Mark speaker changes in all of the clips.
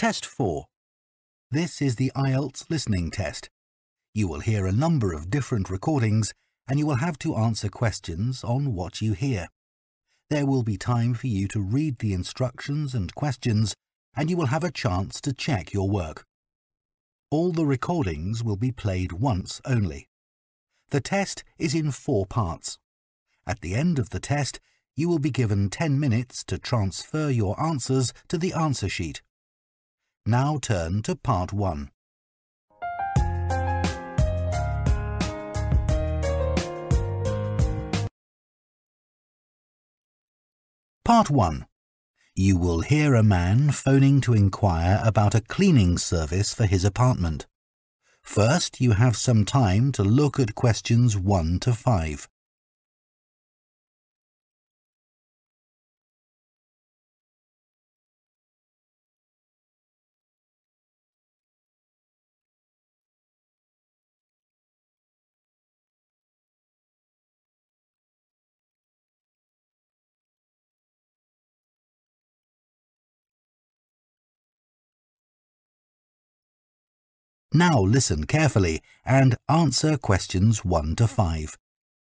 Speaker 1: Test 4. This is the IELTS listening test. You will hear a number of different recordings and you will have to answer questions on what you hear. There will be time for you to read the instructions and questions and you will have a chance to check your work. All the recordings will be played once only. The test is in 4 parts. At the end of the test, you will be given 10 minutes to transfer your answers to the answer sheet. Now turn to Part 1. Part 1. You will hear a man phoning to inquire about a cleaning service for his apartment. First, you have some time to look at questions 1 to 5. Now listen carefully and answer questions 1 to 5.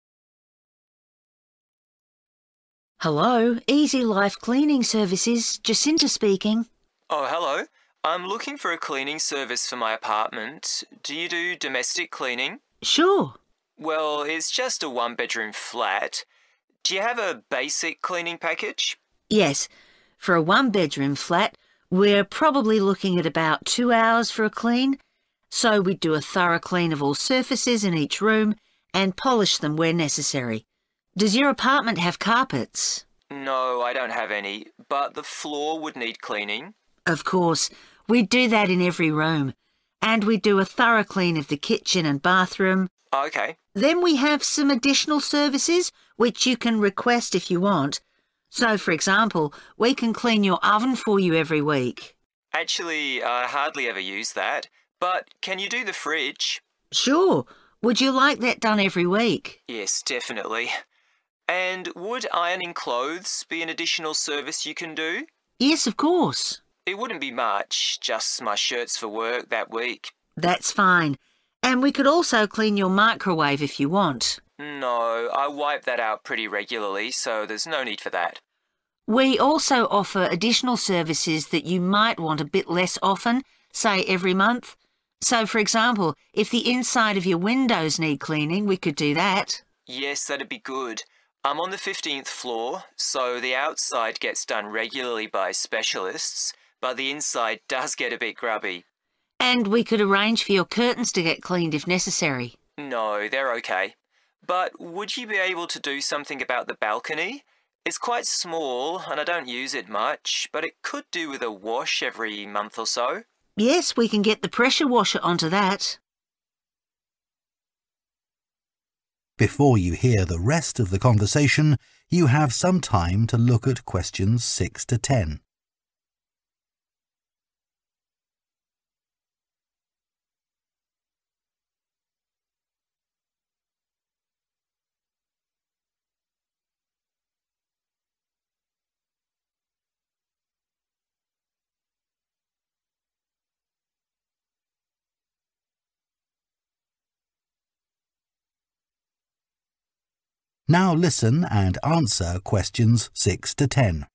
Speaker 2: Hello, Easy Life Cleaning Services, Jacinta speaking.
Speaker 3: Oh, hello. I'm looking for a cleaning service for my apartment. Do you do domestic cleaning?
Speaker 2: Sure.
Speaker 3: Well, it's just a 1-bedroom flat. Do you have a basic cleaning package?
Speaker 2: Yes, for a 1-bedroom flat, we're probably looking at about 2 hours for a clean. So we do a thorough clean of all surfaces in each room and polish them where necessary. Does your apartment have carpets?
Speaker 3: No, I don't have any, but the floor would need cleaning.
Speaker 2: Of course, we do that in every room. And we do a thorough clean of the kitchen and bathroom.
Speaker 3: Okay.
Speaker 2: Then we have some additional services which you can request if you want. So, for example, we can clean your oven for you every week.
Speaker 3: Actually, I hardly ever use that. But can you do the fridge?
Speaker 2: Sure. Would you like that done every week?
Speaker 3: Yes, definitely. And would ironing clothes be an additional service you can do?
Speaker 2: Yes, of course.
Speaker 3: It wouldn't be much, just my shirts for work that week.
Speaker 2: That's fine. And we could also clean your microwave if you want.
Speaker 3: No, I wipe that out pretty regularly, so there's no need for that.
Speaker 2: We also offer additional services that you might want a bit less often, say every month. So, for example, if the inside of your windows need cleaning, we could do that.
Speaker 3: Yes, that'd be good. I'm on the 15th floor, so the outside gets done regularly by specialists, but the inside does get a bit grubby.
Speaker 2: And we could arrange for your curtains to get cleaned if necessary.
Speaker 3: No, they're okay. But would you be able to do something about the balcony? It's quite small and I don't use it much, but it could do with a wash every month or so.
Speaker 2: Yes, we can get the pressure washer onto that.
Speaker 1: Before you hear the rest of the conversation, you have some time to look at questions 6 to 10. Now listen and answer questions 6 to 10.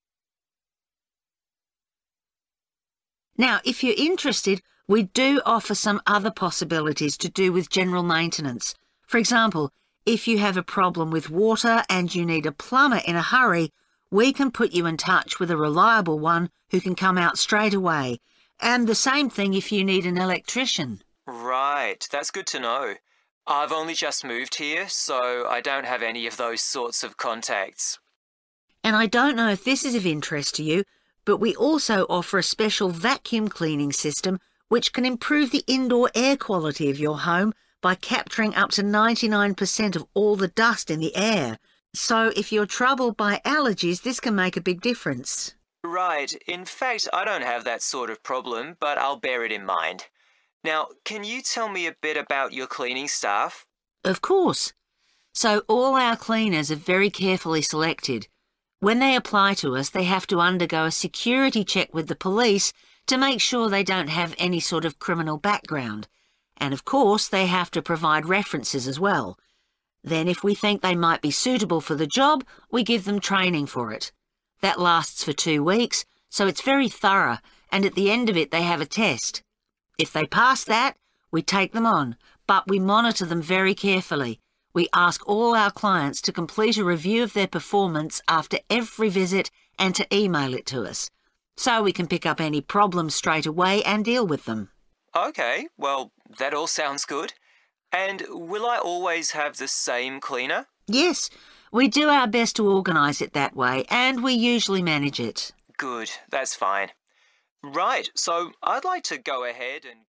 Speaker 2: Now, if you're interested, we do offer some other possibilities to do with general maintenance. For example, if you have a problem with water and you need a plumber in a hurry, we can put you in touch with a reliable one who can come out straight away. And the same thing if you need an electrician.
Speaker 3: Right, that's good to know. I've only just moved here, so I don't have any of those sorts of contacts.
Speaker 2: And I don't know if this is of interest to you, but we also offer a special vacuum cleaning system which can improve the indoor air quality of your home by capturing up to 99% of all the dust in the air. So if you're troubled by allergies, this can make a big difference.
Speaker 3: Right, in fact, I don't have that sort of problem, but I'll bear it in mind. Now, can you tell me a bit about your cleaning staff?
Speaker 2: Of course. So all our cleaners are very carefully selected. When they apply to us, they have to undergo a security check with the police to make sure they don't have any sort of criminal background. And of course, they have to provide references as well. Then if we think they might be suitable for the job, we give them training for it. That lasts for 2 weeks, so it's very thorough, and at the end of it they have a test. If they pass that, we take them on, but we monitor them very carefully. We ask all our clients to complete a review of their performance after every visit and to email it to us, so we can pick up any problems straight away and deal with them.
Speaker 3: Okay, well, that all sounds good. And will I always have the same cleaner?
Speaker 2: Yes, we do our best to organise it that way, and we usually manage it.
Speaker 3: Good, that's fine. Right, so I'd like to go ahead and...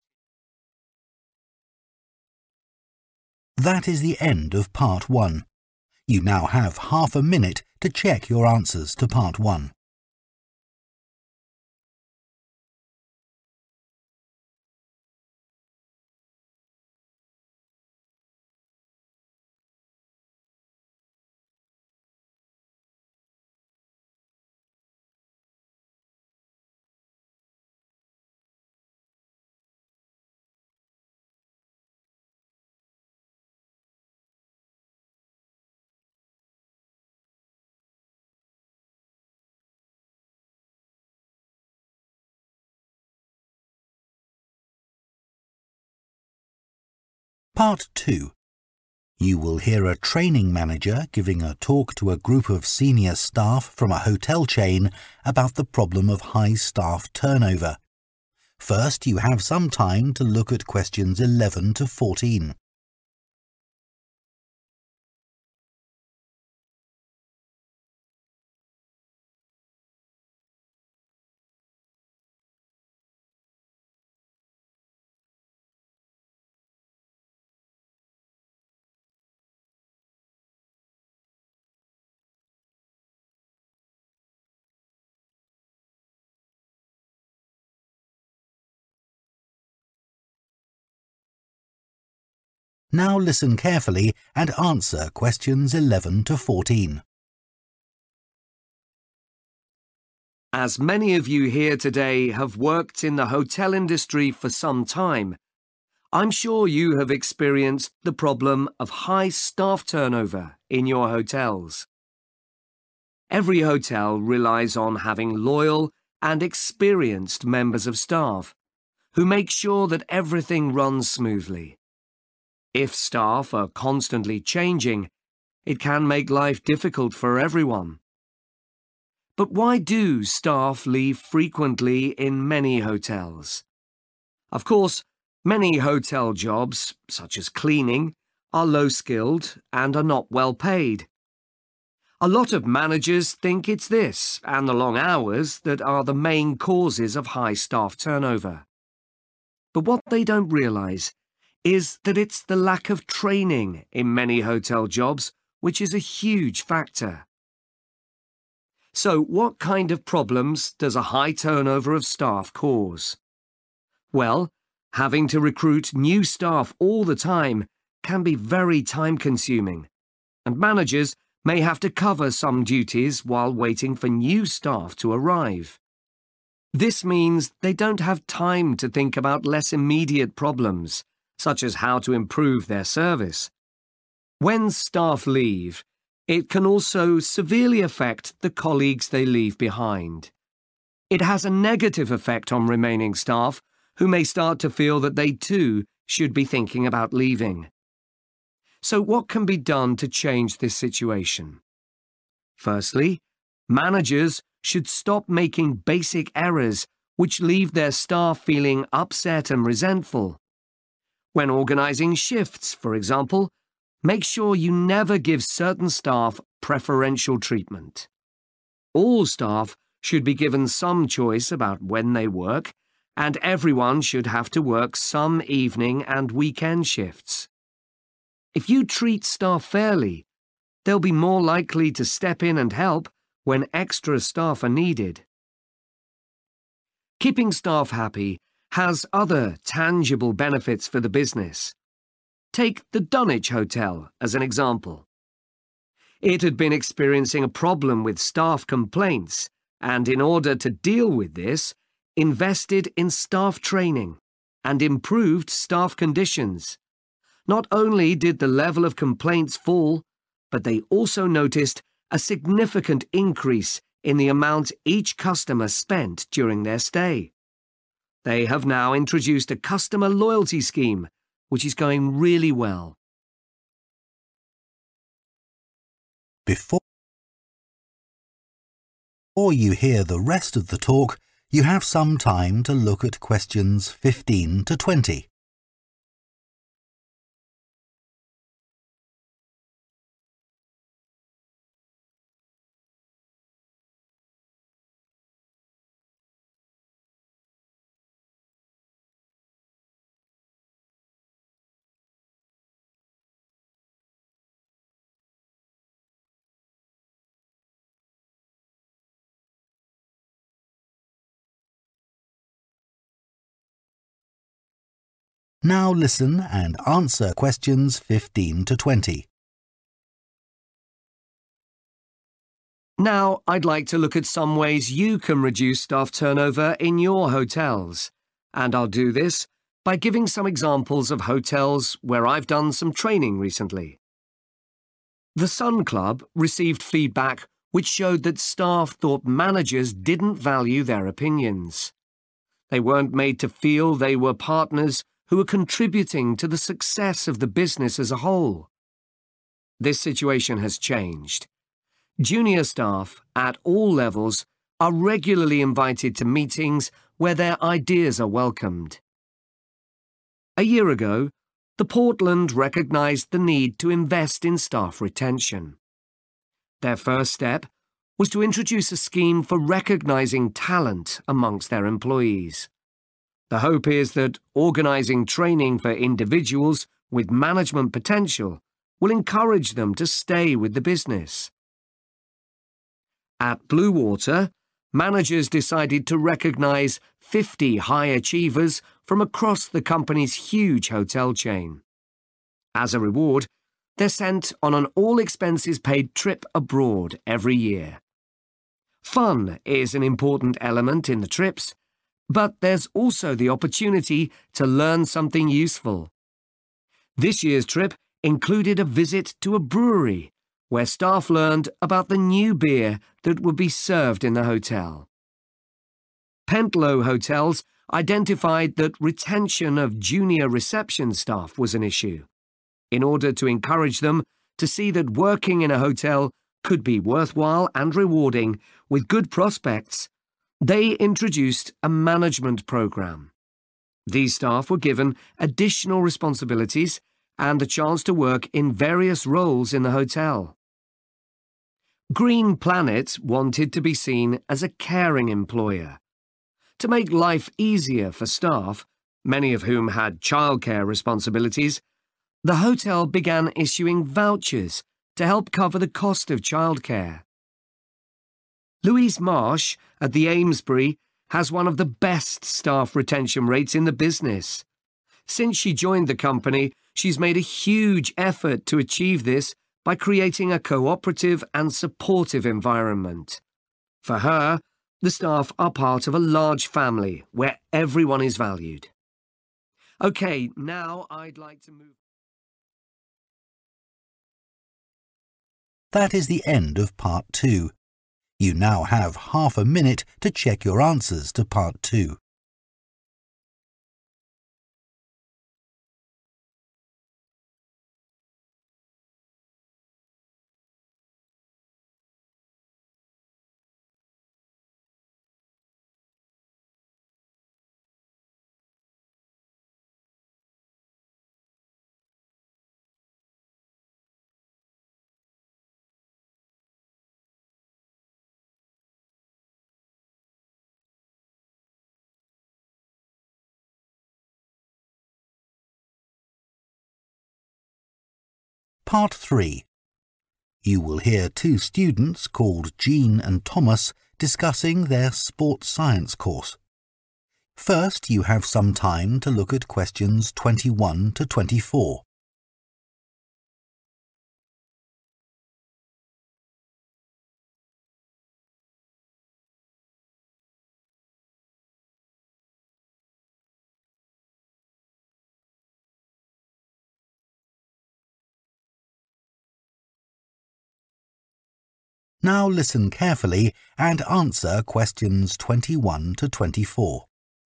Speaker 1: That is the end of Part 1. You now have half a minute to check your answers to Part 1. Part 2. You will hear a training manager giving a talk to a group of senior staff from a hotel chain about the problem of high staff turnover. First, you have some time to look at questions 11 to 14. Now listen carefully and answer questions 11 to 14.
Speaker 4: As many of you here today have worked in the hotel industry for some time, I'm sure you have experienced the problem of high staff turnover in your hotels. Every hotel relies on having loyal and experienced members of staff who make sure that everything runs smoothly. If staff are constantly changing, it can make life difficult for everyone. But why do staff leave frequently in many hotels? Of course, many hotel jobs, such as cleaning, are low-skilled and are not well paid. A lot of managers think it's this and the long hours that are the main causes of high staff turnover. But what they don't realise is that it's the lack of training in many hotel jobs which is a huge factor. So what kind of problems does a high turnover of staff cause? Well, having to recruit new staff all the time can be very time-consuming, and managers may have to cover some duties while waiting for new staff to arrive. This means they don't have time to think about less immediate problems, such as how to improve their service. When staff leave, it can also severely affect the colleagues they leave behind. It has a negative effect on remaining staff, who may start to feel that they too should be thinking about leaving. So what can be done to change this situation? Firstly, managers should stop making basic errors which leave their staff feeling upset and resentful. When organising shifts, for example, make sure you never give certain staff preferential treatment. All staff should be given some choice about when they work, and everyone should have to work some evening and weekend shifts. If you treat staff fairly, they'll be more likely to step in and help when extra staff are needed. Keeping staff happy has other tangible benefits for the business. Take the Dunwich Hotel as an example. It had been experiencing a problem with staff complaints, and in order to deal with this, invested in staff training and improved staff conditions. Not only did the level of complaints fall, but they also noticed a significant increase in the amount each customer spent during their stay. They have now introduced a customer loyalty scheme, which is going really well.
Speaker 1: Before you hear the rest of the talk, you have some time to look at questions 15 to 20. Now listen and answer questions 15 to 20.
Speaker 4: Now I'd like to look at some ways you can reduce staff turnover in your hotels, and I'll do this by giving some examples of hotels where I've done some training recently. The Sun Club received feedback which showed that staff thought managers didn't value their opinions. They weren't made to feel they were partners who were contributing to the success of the business as a whole. This situation has changed. Junior staff at all levels are regularly invited to meetings where their ideas are welcomed. A year ago, the Portland recognized the need to invest in staff retention. Their first step was to introduce a scheme for recognizing talent amongst their employees. The hope is that organizing training for individuals with management potential will encourage them to stay with the business. At Blue Water, managers decided to recognize 50 high achievers from across the company's huge hotel chain. As a reward, they're sent on an all-expenses-paid trip abroad every year. Fun is an important element in the trips, but there's also the opportunity to learn something useful. This year's trip included a visit to a brewery, where staff learned about the new beer that would be served in the hotel. Pentlow Hotels identified that retention of junior reception staff was an issue. In order to encourage them to see that working in a hotel could be worthwhile and rewarding with good prospects, they introduced a management program. These staff were given additional responsibilities and the chance to work in various roles in the hotel. Green Planet wanted to be seen as a caring employer. To make life easier for staff, many of whom had childcare responsibilities, the hotel began issuing vouchers to help cover the cost of childcare. Louise Marsh at the Amesbury has one of the best staff retention rates in the business. Since she joined the company, she's made a huge effort to achieve this by creating a cooperative and supportive environment. For her, the staff are part of a large family where everyone is valued. Okay, now I'd like to move.
Speaker 1: That is the end of part 2. You now have half a minute to check your answers to part 2. Part 3. You will hear two students called Jean and Thomas discussing their sports science course. First, you have some time to look at questions 21 to 24. Now listen carefully and answer questions 21 to 24.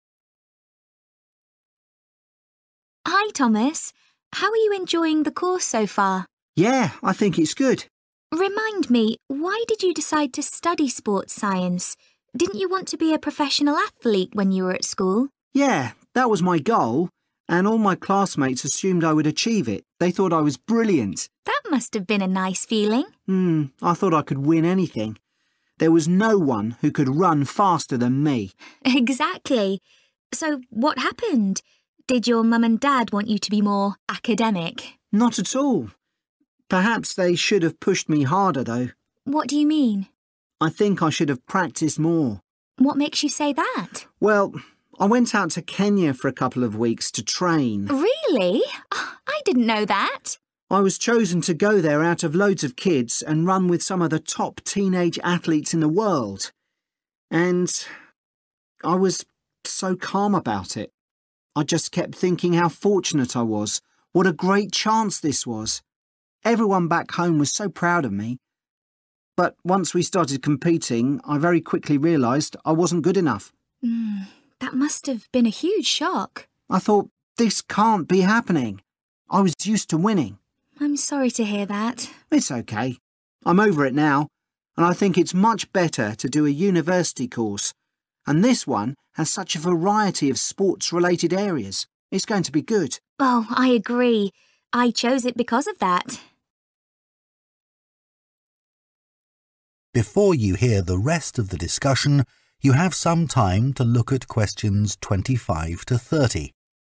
Speaker 5: Hi, Thomas. How are you enjoying the course so far?
Speaker 6: Yeah, I think it's good.
Speaker 5: Remind me, why did you decide to study sports science? Didn't you want to be a professional athlete when you were at school?
Speaker 6: Yeah, that was my goal, and all my classmates assumed I would achieve it. They thought I was brilliant.
Speaker 5: That must have been a nice feeling.
Speaker 6: I thought I could win anything. There was no one who could run faster than me.
Speaker 5: Exactly. So what happened? Did your mum and dad want you to be more academic?
Speaker 6: Not at all. Perhaps they should have pushed me harder, though.
Speaker 5: What do you mean?
Speaker 6: I think I should have practiced more.
Speaker 5: What makes you say that?
Speaker 6: Well, I went out to Kenya for a couple of weeks to train.
Speaker 5: Really? Oh, I didn't know that.
Speaker 6: I was chosen to go there out of loads of kids and run with some of the top teenage athletes in the world. And I was so calm about it. I just kept thinking how fortunate I was. What a great chance this was. Everyone back home was so proud of me. But once we started competing, I very quickly realised I wasn't good enough.
Speaker 5: That must have been a huge shock.
Speaker 6: I thought, this can't be happening. I was used to winning.
Speaker 5: I'm sorry to hear that.
Speaker 6: It's okay. I'm over it now, and I think it's much better to do a university course. And this one has such a variety of sports-related areas. It's going to be good.
Speaker 5: Oh, I agree. I chose it because of that.
Speaker 1: Before you hear the rest of the discussion, you have some time to look at questions 25 to 30.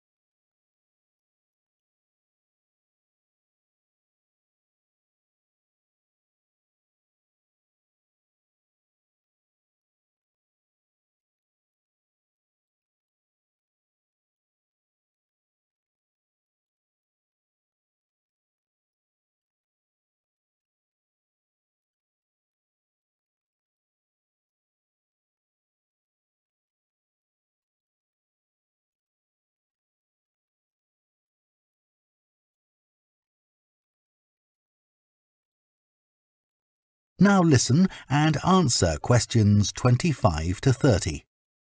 Speaker 1: Now listen and answer questions 25 to 30.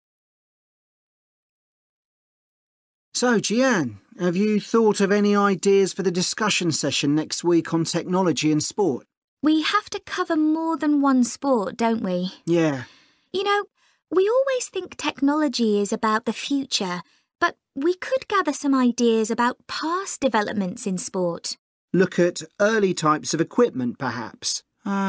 Speaker 6: So, Jian, have you thought of any ideas for the discussion session next week on technology and sport?
Speaker 5: We have to cover more than one sport, don't we?
Speaker 6: Yeah.
Speaker 5: You know, we always think technology is about the future, but we could gather some ideas about past developments in sport.
Speaker 6: Look at early types of equipment, perhaps.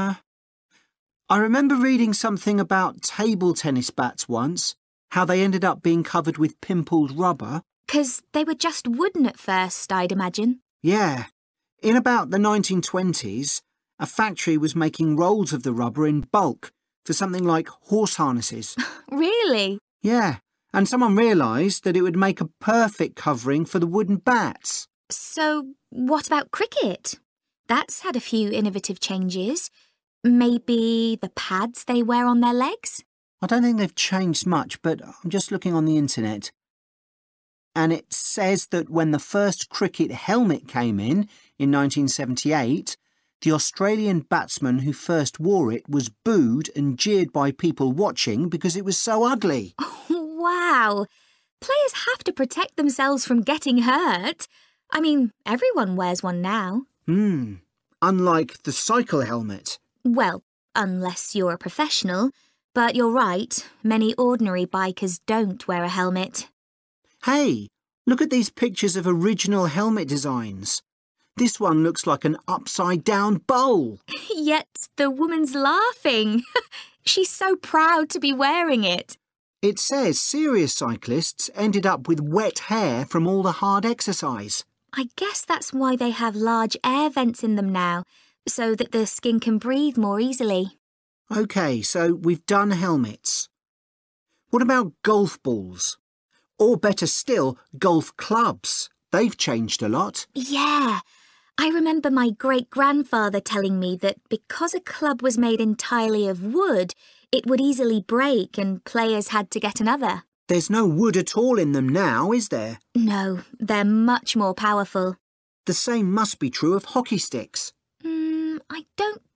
Speaker 6: I remember reading something about table tennis bats once, how they ended up being covered with pimpled rubber.
Speaker 5: 'Cause they were just wooden at first, I'd imagine.
Speaker 6: Yeah. In about the 1920s, a factory was making rolls of the rubber in bulk for something like horse harnesses.
Speaker 5: Really?
Speaker 6: Yeah, and someone realised that it would make a perfect covering for the wooden bats.
Speaker 5: So, what about cricket? That's had a few innovative changes. Maybe the pads they wear on their legs?
Speaker 6: I don't think they've changed much, but I'm just looking on the internet. And it says that when the first cricket helmet came in 1978, the Australian batsman who first wore it was booed and jeered by people watching because it was so ugly.
Speaker 5: Wow! Players have to protect themselves from getting hurt. I mean, everyone wears one now.
Speaker 6: Unlike the cycle helmet.
Speaker 5: Well, unless you're a professional. But you're right, many ordinary bikers don't wear a helmet.
Speaker 6: Hey, look at these pictures of original helmet designs. This one looks like an upside-down bowl.
Speaker 5: Yet the woman's laughing. She's so proud to be wearing it.
Speaker 6: It says serious cyclists ended up with wet hair from all the hard exercise.
Speaker 5: I guess that's why they have large air vents in them now, so that the skin can breathe more easily.
Speaker 6: OK, so we've done helmets. What about golf balls? Or better still, golf clubs. They've changed a lot.
Speaker 5: Yeah. I remember my great-grandfather telling me that because a club was made entirely of wood, it would easily break and players had to get another.
Speaker 6: There's no wood at all in them now, is there?
Speaker 5: No, they're much more powerful.
Speaker 6: The same must be true of hockey sticks.
Speaker 5: I don't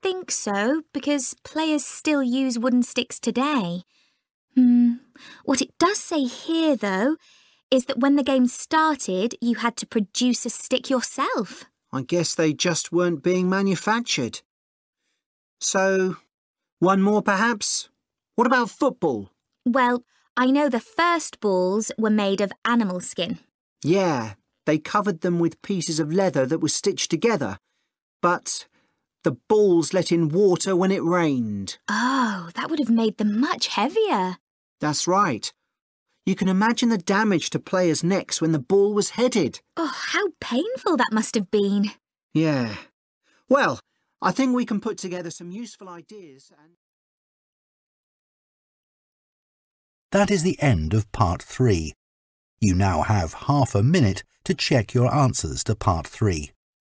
Speaker 5: think so, because players still use wooden sticks today. What it does say here, though, is that when the game started, you had to produce a stick yourself.
Speaker 6: I guess they just weren't being manufactured. So, one more perhaps? What about football?
Speaker 5: Well, I know the first balls were made of animal skin.
Speaker 6: Yeah, they covered them with pieces of leather that were stitched together. But the balls let in water when it rained.
Speaker 5: Oh, that would have made them much heavier.
Speaker 6: That's right. You can imagine the damage to players' necks when the ball was headed.
Speaker 5: Oh, how painful that must have been.
Speaker 6: Yeah. Well, I think we can put together some useful ideas and...
Speaker 1: That is the end of part 3. You now have half a minute to check your answers to part 3.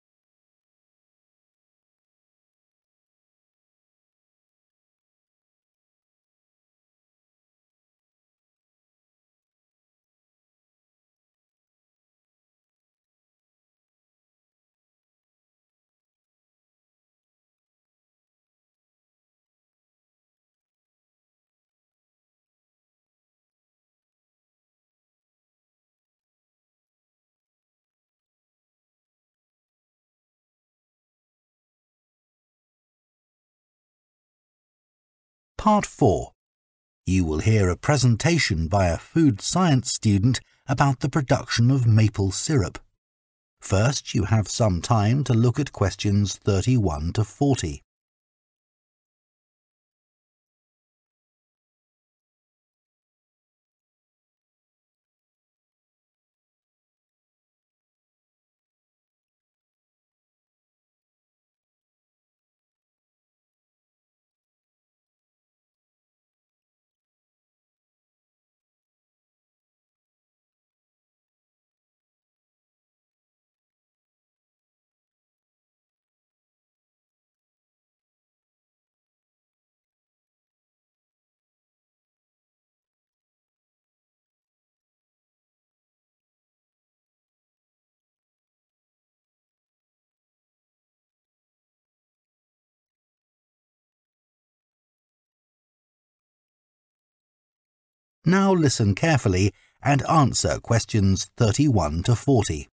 Speaker 1: Part 4. You will hear a presentation by a food science student about the production of maple syrup. First, you have some time to look at questions 31 to 40. Now listen carefully and answer questions 31 to 40.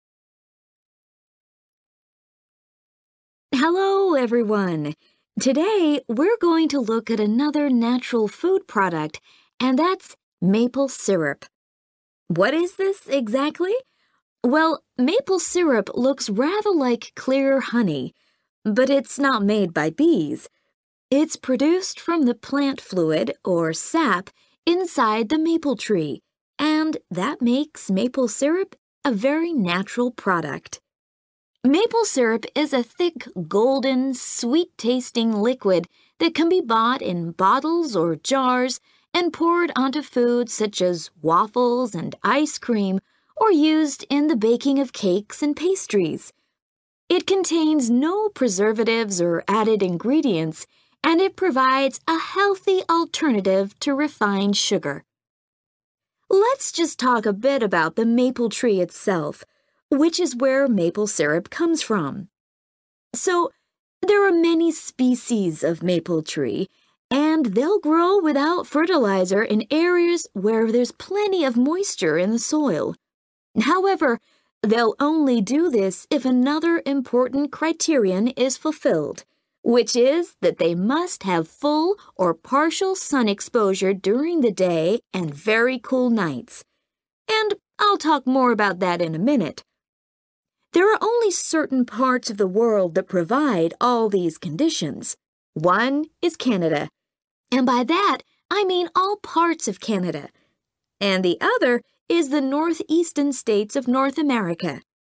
Speaker 7: Hello, everyone. Today, we're going to look at another natural food product, and that's maple syrup. What is this exactly? Well, maple syrup looks rather like clear honey, but it's not made by bees. It's produced from the plant fluid, or sap, inside the maple tree, and that makes maple syrup a very natural product. Maple syrup is a thick, golden, sweet-tasting liquid that can be bought in bottles or jars and poured onto foods such as waffles and ice cream, or used in the baking of cakes and pastries. It contains no preservatives or added ingredients, and it provides a healthy alternative to refined sugar. Let's just talk a bit about the maple tree itself, which is where maple syrup comes from. So, there are many species of maple tree, and they'll grow without fertilizer in areas where there's plenty of moisture in the soil. However, they'll only do this if another important criterion is fulfilled, which is that they must have full or partial sun exposure during the day and very cool nights. And I'll talk more about that in a minute. There are only certain parts of the world that provide all these conditions. One is Canada, and by that I mean all parts of Canada. And the other is the northeastern states of North America.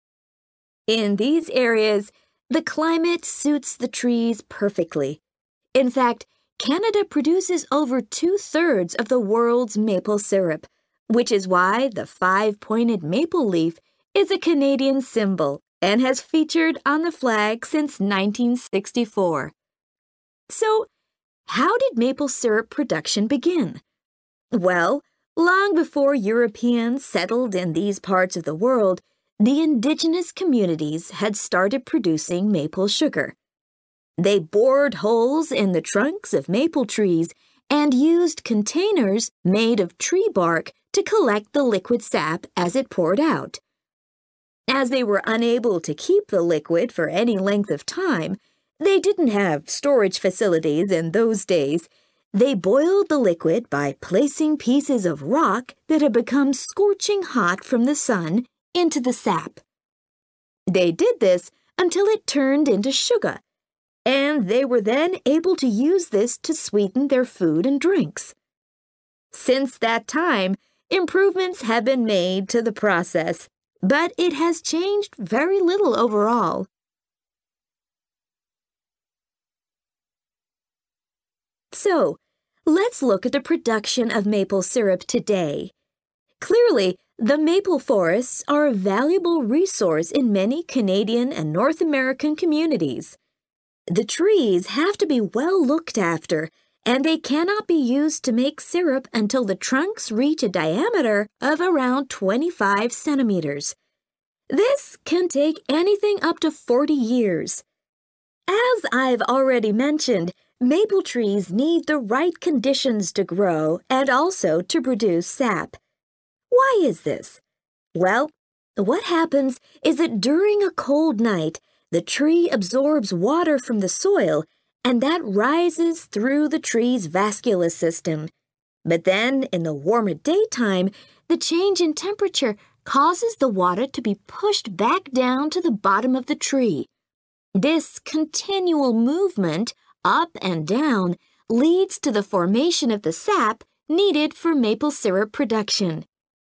Speaker 7: In these areas, the climate suits the trees perfectly. In fact, Canada produces over 2/3 of the world's maple syrup, which is why the 5-pointed maple leaf is a Canadian symbol and has featured on the flag since 1964. So, how did maple syrup production begin? Well, long before Europeans settled in these parts of the world, the indigenous communities had started producing maple sugar. They bored holes in the trunks of maple trees and used containers made of tree bark to collect the liquid sap as it poured out. As they were unable to keep the liquid for any length of time, they didn't have storage facilities in those days. They boiled the liquid by placing pieces of rock that had become scorching hot from the sun into the sap. They did this until it turned into sugar, and they were then able to use this to sweeten their food and drinks. Since that time, improvements have been made to the process, but it has changed very little overall. So, let's look at the production of maple syrup today. Clearly, the maple forests are a valuable resource in many Canadian and North American communities. The trees have to be well looked after, and they cannot be used to make syrup until the trunks reach a diameter of around 25 centimeters. This can take anything up to 40 years. As I've already mentioned, maple trees need the right conditions to grow and also to produce sap. Why is this? Well, what happens is that during a cold night, the tree absorbs water from the soil, and that rises through the tree's vascular system. But then, in the warmer daytime, the change in temperature causes the water to be pushed back down to the bottom of the tree. This continual movement, up and down, leads to the formation of the sap needed for maple syrup production.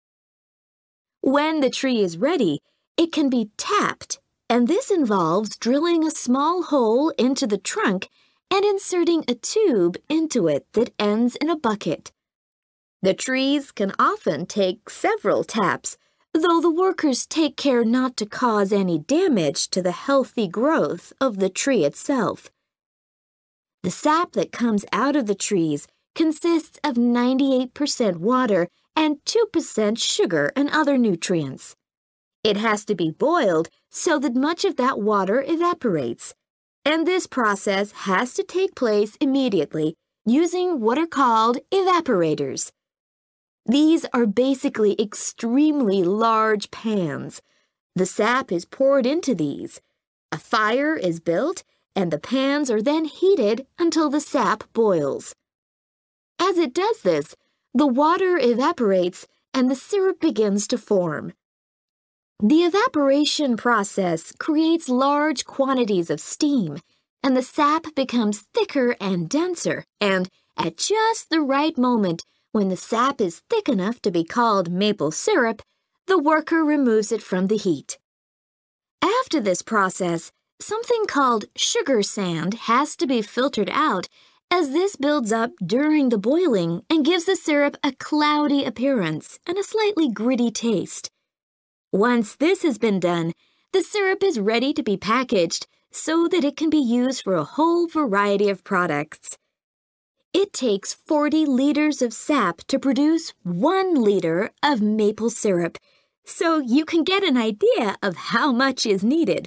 Speaker 7: When the tree is ready, it can be tapped, and this involves drilling a small hole into the trunk and inserting a tube into it that ends in a bucket. The trees can often take several taps, though the workers take care not to cause any damage to the healthy growth of the tree itself. The sap that comes out of the trees consists of 98% water and 2% sugar and other nutrients. It has to be boiled so that much of that water evaporates, and this process has to take place immediately using what are called evaporators. These are basically extremely large pans. The sap is poured into these. A fire is built, and the pans are then heated until the sap boils. As it does this, the water evaporates and the syrup begins to form. The evaporation process creates large quantities of steam, and the sap becomes thicker and denser, and at just the right moment, when the sap is thick enough to be called maple syrup, the worker removes it from the heat. After this process, something called sugar sand has to be filtered out, as this builds up during the boiling and gives the syrup a cloudy appearance and a slightly gritty taste. Once this has been done, the syrup is ready to be packaged so that it can be used for a whole variety of products. It takes 40 liters of sap to produce 1 liter of maple syrup, so you can get an idea of how much is needed.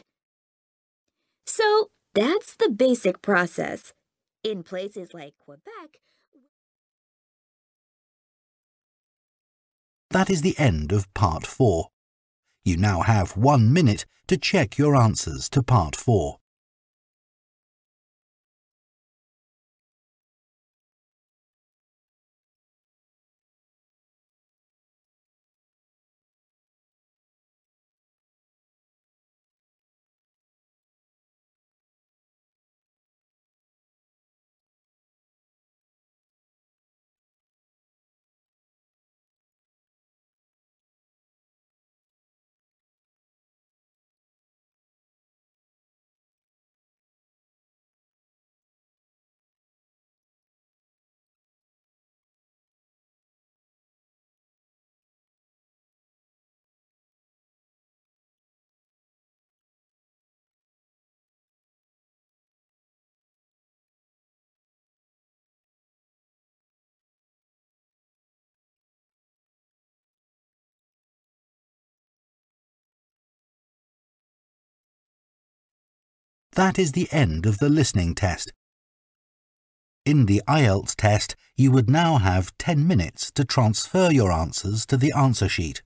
Speaker 7: So that's the basic process. In places like Quebec,
Speaker 1: That is the end of Part 4. You now have 1 minute to check your answers to Part 4. That is the end of the listening test. In the IELTS test, you would now have 10 minutes to transfer your answers to the answer sheet.